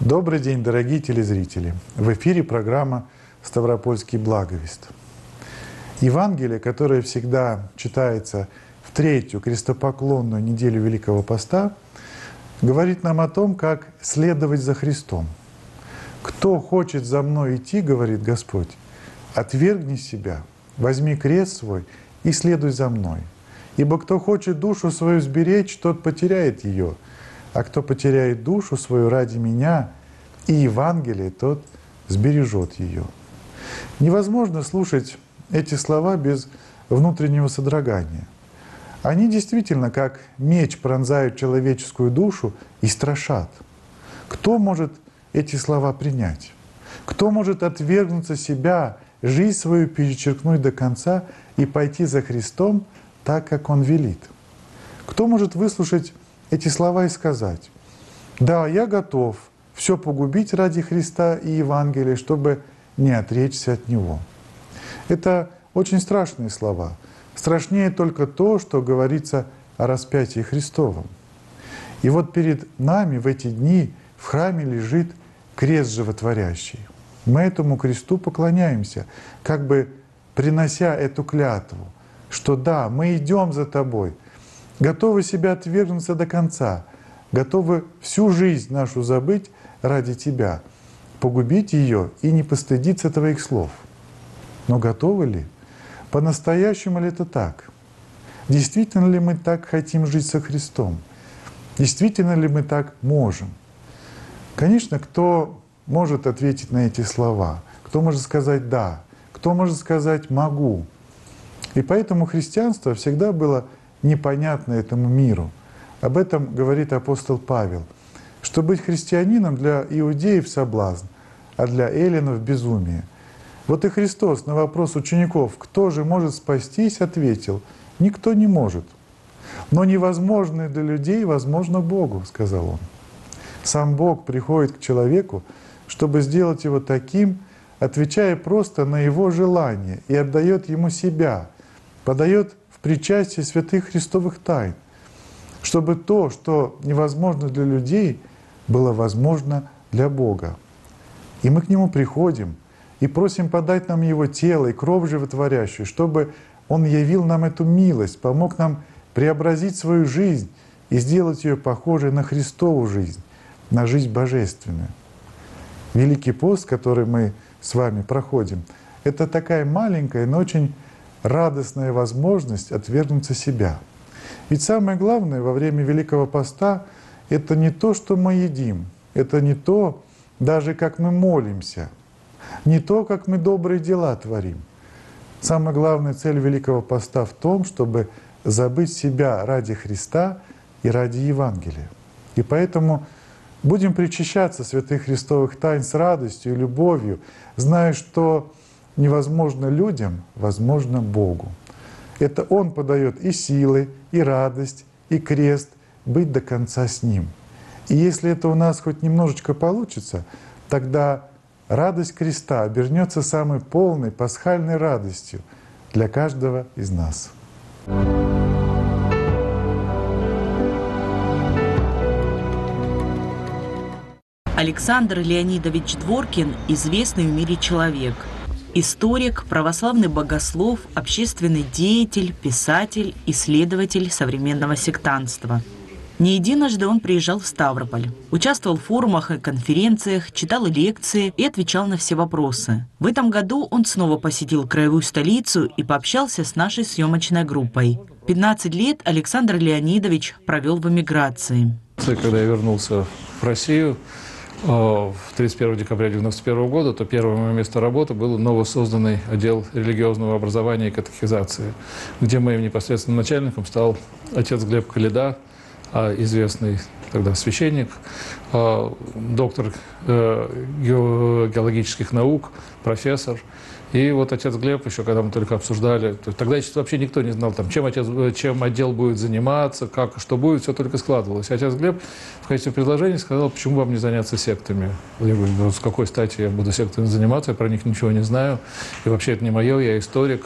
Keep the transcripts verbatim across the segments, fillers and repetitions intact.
Добрый день, дорогие телезрители! В эфире программа «Ставропольский благовест». Евангелие, которое всегда читается в третью крестопоклонную неделю Великого Поста, говорит нам о том, как следовать за Христом. «Кто хочет за мной идти, — говорит Господь, — отвергни себя, возьми крест свой и следуй за мной. Ибо кто хочет душу свою сберечь, тот потеряет ее, а кто потеряет душу свою ради Меня и Евангелия, тот сбережет ее». Невозможно слушать эти слова без внутреннего содрогания. Они действительно, как меч, пронзают человеческую душу и страшат. Кто может эти слова принять? Кто может отвергнуться себя, жизнь свою перечеркнуть до конца и пойти за Христом так, как Он велит? Кто может выслушать эти слова и сказать: «Да, я готов все погубить ради Христа и Евангелия, чтобы не отречься от Него»? Это очень страшные слова. Страшнее только то, что говорится о распятии Христовом. И вот перед нами в эти дни в храме лежит крест животворящий. Мы этому кресту поклоняемся, как бы принося эту клятву, что да, мы идем за Тобой, готовы себя отвергнуться до конца, готовы всю жизнь нашу забыть ради Тебя, погубить ее и не постыдиться Твоих слов. Но готовы ли? По-настоящему ли это так? Действительно ли мы так хотим жить со Христом? Действительно ли мы так можем? Конечно, кто может ответить на эти слова? Кто может сказать «да»? Кто может сказать «могу»? И поэтому христианство всегда было непонятно этому миру. Об этом говорит апостол Павел, что быть христианином для иудеев — соблазн, а для эллинов — безумие. Вот и Христос на вопрос учеников: «Кто же может спастись?», ответил: «Никто не может. Но невозможное для людей возможно Богу», — сказал Он. Сам Бог приходит к человеку, чтобы сделать его таким, отвечая просто на его желание, и отдает ему себя, подает в причастие святых христовых тайн, чтобы то, что невозможно для людей, было возможно для Бога. И мы к Нему приходим и просим подать нам Его тело и кровь животворящую, чтобы Он явил нам эту милость, помог нам преобразить свою жизнь и сделать ее похожей на Христову жизнь, на жизнь божественную. Великий пост, который мы с вами проходим, это такая маленькая, но очень радостная возможность отвергнуться себя. Ведь самое главное во время Великого Поста — это не то, что мы едим, это не то, даже как мы молимся, не то, как мы добрые дела творим. Самая главная цель Великого Поста в том, чтобы забыть себя ради Христа и ради Евангелия. И поэтому будем причащаться святых христовых тайн с радостью и любовью, зная, что невозможно людям, возможно Богу. Это Он подает и силы, и радость, и крест быть до конца с Ним. И если это у нас хоть немножечко получится, тогда радость креста обернется самой полной пасхальной радостью для каждого из нас. Александр Леонидович Дворкин – известный в мире человек. Историк, православный богослов, общественный деятель, писатель, исследователь современного сектантства. Не единожды он приезжал в Ставрополь, участвовал в форумах и конференциях, читал лекции и отвечал на все вопросы. В этом году он снова посетил краевую столицу и пообщался с нашей съемочной группой. пятнадцать лет Александр Леонидович провел в эмиграции. Когда я вернулся в Россию в тридцать первого декабря девяносто первого года, то первое мое место работы был новосозданный отдел религиозного образования и катехизации, где моим непосредственным начальником стал отец Глеб Каледа, известный тогда священник, доктор геологических наук, профессор. И вот отец Глеб, еще когда мы только обсуждали, то тогда еще вообще никто не знал, там, чем, отец, чем отдел будет заниматься, как, что будет, все только складывалось. И отец Глеб в качестве предложения сказал: почему вам не заняться сектами? Я говорю: ну, с какой стати я буду сектами заниматься, я про них ничего не знаю, и вообще это не мое, я историк.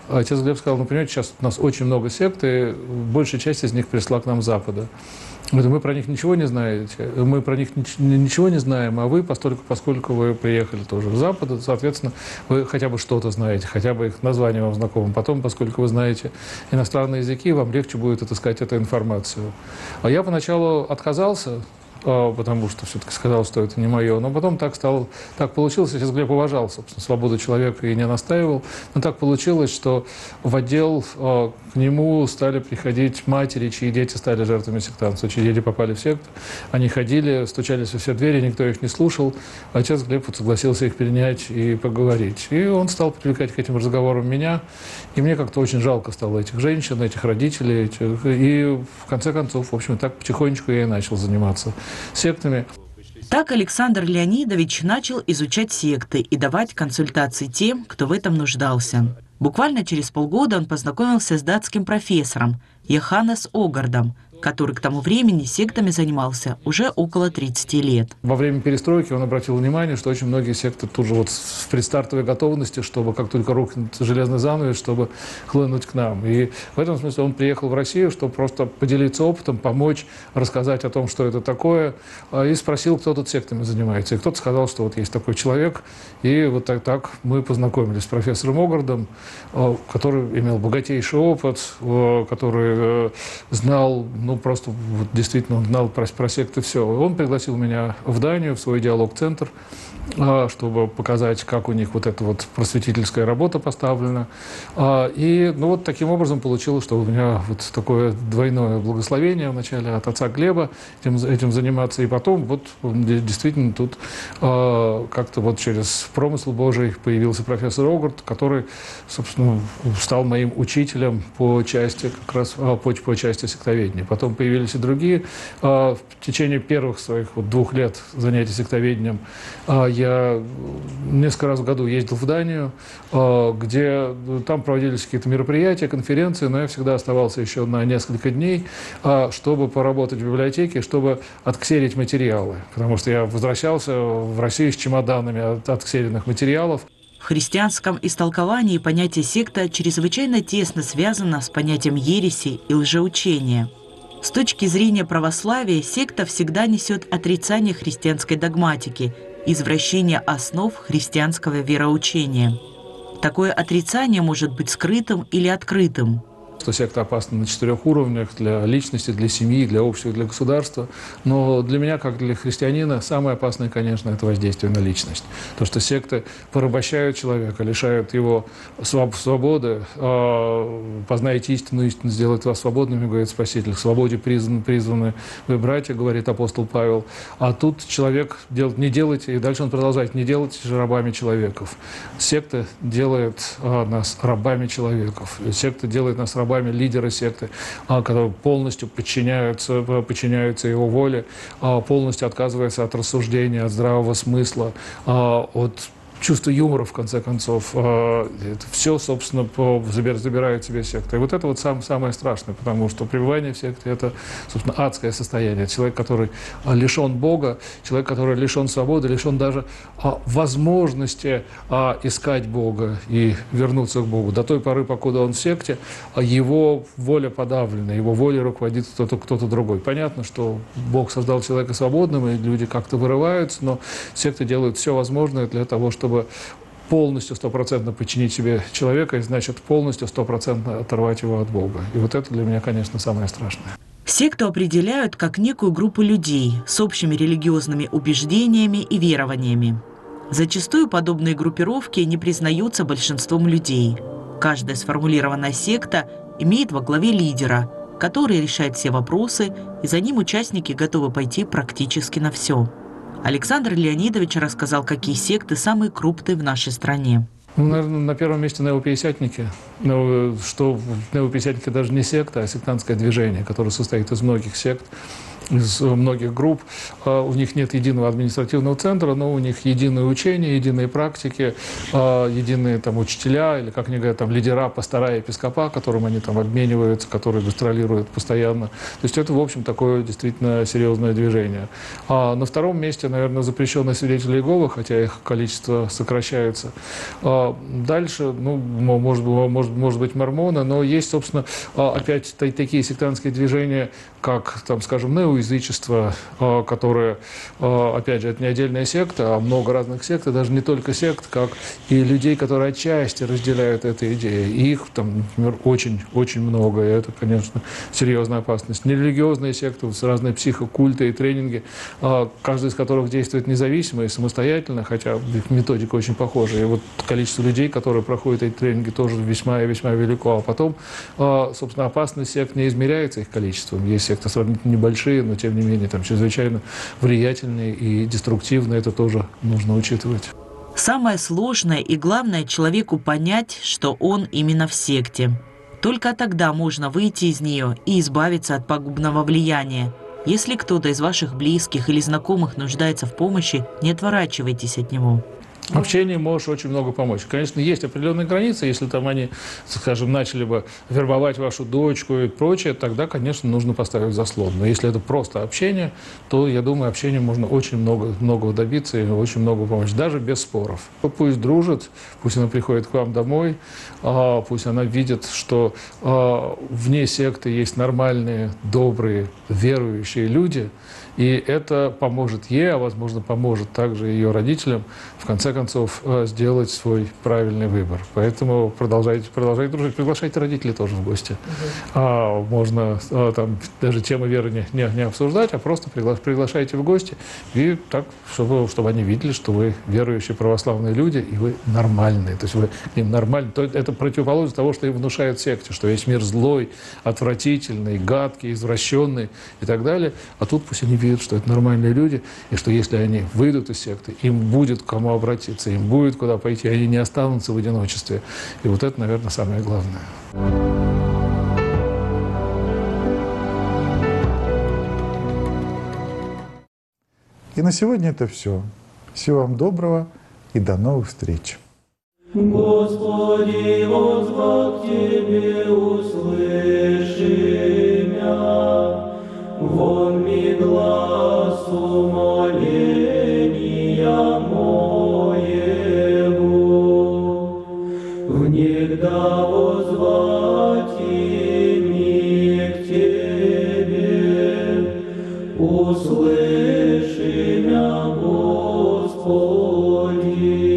Отец Глеб сказал, ну, понимаете, сейчас у нас очень много сект, и большая часть из них пришла к нам с Запада. Мы про них ничего не знаете, мы про них ничего не знаем, а вы, поскольку, поскольку вы приехали тоже с Запада, соответственно, вы хотя бы что-то знаете, хотя бы их название вам знакомо. Потом, поскольку вы знаете иностранные языки, вам легче будет отыскать эту информацию. А я поначалу отказался, потому что все-таки сказал, что это не мое. Но потом так стало, так получилось, сейчас Глеб уважал, собственно, свободу человека и не настаивал. Но так получилось, что в отдел к нему стали приходить матери, чьи дети стали жертвами сектантства, чьи дети попали в секту. Они ходили, стучались во все двери, никто их не слушал. Отец Глеб согласился их перенять и поговорить. И он стал привлекать к этим разговорам меня. И мне как-то очень жалко стало этих женщин, этих родителей. Этих... И в конце концов, в общем, так потихонечку я и начал заниматься сектами. Так Александр Леонидович начал изучать секты и давать консультации тем, кто в этом нуждался. Буквально через полгода он познакомился с датским профессором Йоханнес Огардом, который к тому времени сектами занимался уже около тридцати лет. Во время перестройки он обратил внимание, что очень многие секты тут же вот в предстартовой готовности, чтобы как только рухнет железный занавес, чтобы хлынуть к нам. И в этом смысле он приехал в Россию, чтобы просто поделиться опытом, помочь, рассказать о том, что это такое, и спросил, кто тут сектами занимается. И кто-то сказал, что вот есть такой человек, и вот так, так мы познакомились с профессором Огардом, который имел богатейший опыт, который знал, ну, просто вот, действительно он знал про, про секты все. Он пригласил меня в Данию, в свой диалог-центр, чтобы показать, как у них вот эта вот просветительская работа поставлена. И, ну, вот таким образом получилось, что у меня вот такое двойное благословение вначале от отца Глеба этим, этим заниматься, и потом вот действительно тут как-то вот через промысл Божий появился профессор Огард, который, собственно, стал моим учителем по части, как раз по, по части сектоведения. Потом появились и другие. В течение первых своих вот двух лет занятий сектоведением я несколько раз в году ездил в Данию, где там проводились какие-то мероприятия, конференции, но я всегда оставался еще на несколько дней, чтобы поработать в библиотеке, чтобы отксерить материалы. Потому что я возвращался в Россию с чемоданами от отксеренных материалов. В христианском истолковании понятие секта чрезвычайно тесно связано с понятием ереси и лжеучения. С точки зрения православия, секта всегда несет отрицание христианской догматики, извращение основ христианского вероучения. Такое отрицание может быть скрытым или открытым. Что секта опасна на четырех уровнях: для личности, для семьи, для общества, для государства. Но для меня, как для христианина, самое опасное, конечно, это воздействие на личность. То, что секты порабощают человека, лишают его свободы. Познайте истину, истину сделает вас свободными, говорит Спаситель. К свободе призваны, призваны вы, братья, говорит апостол Павел. А тут человек делает, не делайте, и дальше он продолжает: не делайте же рабами человеков. Секта делает нас рабами человеков. Секта делает нас рабами лидера секты, которые полностью подчиняются, подчиняются его воле, полностью отказываются от рассуждения, от здравого смысла, от чувство юмора, в конце концов. Это все, собственно, забирает себе секта. И вот это вот сам, самое страшное, потому что пребывание в секте – это, собственно, адское состояние. Человек, который лишен Бога, человек, который лишен свободы, лишен даже возможности искать Бога и вернуться к Богу. До той поры, покуда он в секте, его воля подавлена, его волей руководит кто-то, кто-то другой. Понятно, что Бог создал человека свободным, и люди как-то вырываются, но секты делают все возможное для того, чтобы полностью, стопроцентно подчинить себе человека, и значит полностью, стопроцентно оторвать его от Бога. И вот это для меня, конечно, самое страшное. Секту определяют как некую группу людей с общими религиозными убеждениями и верованиями. Зачастую подобные группировки не признаются большинством людей. Каждая сформулированная секта имеет во главе лидера, который решает все вопросы, и за ним участники готовы пойти практически на все. Александр Леонидович рассказал, какие секты самые крупные в нашей стране. Ну, наверное, на первом месте неопятидесятники. Но что неопятидесятники даже не секта, а сектантское движение, которое состоит из многих сект. из многих групп. У них нет единого административного центра, но у них единые учения, единые практики, единые там учителя, или, как они говорят, там лидера, пастора и епископа, которым они там обмениваются, которые гастролируют постоянно. То есть это, в общем, такое действительно серьезное движение. А на втором месте, наверное, запрещенные свидетели Иеговы, хотя их количество сокращается. Дальше, ну, может, может, может быть, мормоны, но есть, собственно, опять такие сектантские движения, как, там, скажем, неоязычество, которое, опять же, это не отдельная секта, а много разных сект, и даже не только сект, как и людей, которые отчасти разделяют эту идею. И их там, например, очень-очень много, и это, конечно, серьезная опасность. Нерелигиозные секты, разные психокульты и тренинги, каждый из которых действует независимо и самостоятельно, хотя их методика очень похожа. И вот количество людей, которые проходят эти тренинги, тоже весьма и весьма велико. А потом, собственно, опасность сект не измеряется их количеством. Есть секты сравнительно небольшие, но тем не менее там чрезвычайно влиятельные и деструктивные. Это тоже нужно учитывать. Самое сложное и главное человеку понять, что он именно в секте. Только тогда можно выйти из нее и избавиться от пагубного влияния. Если кто-то из ваших близких или знакомых нуждается в помощи, не отворачивайтесь от него. Общение может очень много помочь. Конечно, есть определенные границы. Если там они, скажем, начали бы вербовать вашу дочку и прочее, тогда, конечно, нужно поставить заслон. Но если это просто общение, то, я думаю, общением можно очень много, многого добиться и очень много помочь, даже без споров. Пусть дружит, пусть она приходит к вам домой, пусть она видит, что вне секты есть нормальные, добрые, верующие люди, и это поможет ей, а, возможно, поможет также ее родителям, в конце концов, сделать свой правильный выбор. Поэтому продолжайте, продолжайте дружить. Приглашайте родителей тоже в гости. Uh-huh. а, можно а, там даже темы веры не, не, не обсуждать, а просто пригла, приглашайте в гости, и так, чтобы, чтобы они видели, что вы верующие православные люди, и вы нормальные. То есть вы к ним нормальны. То это противоположность того, что им внушают секте, что весь мир злой, отвратительный, гадкий, извращенный и так далее. А тут пусть они видят, что это нормальные люди, и что если они выйдут из секты, им будет к кому обратиться, им будет куда пойти, они не останутся в одиночестве. И вот это, наверное, самое главное. И на сегодня это все. Всего вам доброго и до новых встреч. Господи, воззвал к Тебе, услыши мя, вон ми глаз умоления моего, внегда воззвать ми к Тебе, услыши мя, Господи.